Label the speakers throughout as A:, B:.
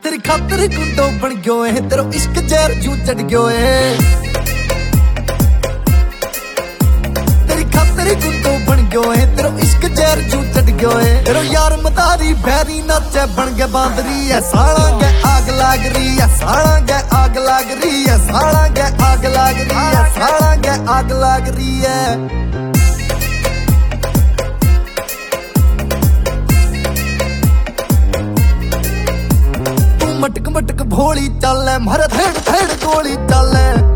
A: तेरी खातर गुंडो बन गयो है, तेरा इश्क जहर जू चढ़ गयो है। तेरी खातर गुंडो बन गयो है, तेरा इश्क जहर जू चढ़ गयो है। तेरा यार मतारी बैरी नाचे बन गया बांदरी है। साला गै आग लाग रही है, साला गै आग लाग रही है, साला गै आग लाग रही है, साला गै आग लाग रही है। मटक मटक भोली चल मारा धेड़ धेड़ गोली चल।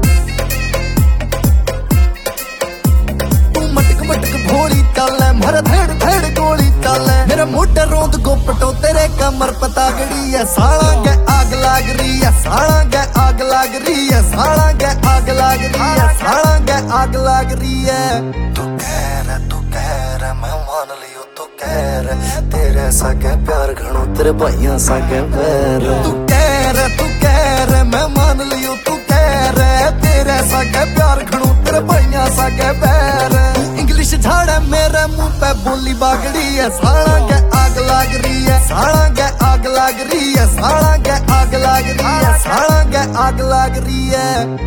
A: तू मटक मटक भोली चल मारा धेड़ धेड़ गोली चल। मेरा मोटा रोंद गोपटो तेरे कमर पता गड़ी है। साला गै आग लाग रही है, साला गै आग लाग रही है, साला गै आग लाग रही है, साला गै आग लाग रही है। तू कह रहा मैं मान लियो, तू कह रहा तेरे सागे प्यार घणो, तेरे भाइयों सागे बैर। तू कह रहा मैं मान लियो, तू कह रहा तेरे सागे प्यार घणो, तेरे भाइयों सागे बैर। इंग्लिश झाड़ा मेरे मुंह पे बोली बागड़ी है। साला गै आग लाग रही है, साला गै आग लाग रही है, साला गै आग लाग रही है, साला गै आग लाग रही है।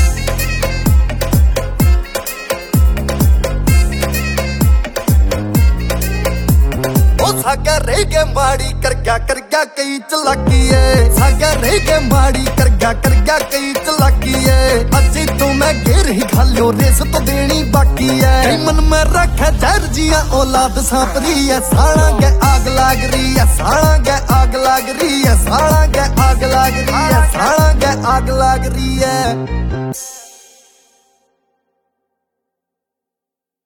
A: सागा रह गया माड़ी कर गया कई चलाकी है। सागा रह गया माड़ी कर गया कई चलाकी है। अजी तो मैं गिर ही खालो रेस तो देनी बाकी है। मन में रखा जहर जिया औलाद सांप रही है। साला गै आग लाग रही है, साला गै आग लाग रही है, साला गै आग लाग रही है, साला गै आग लाग रही है।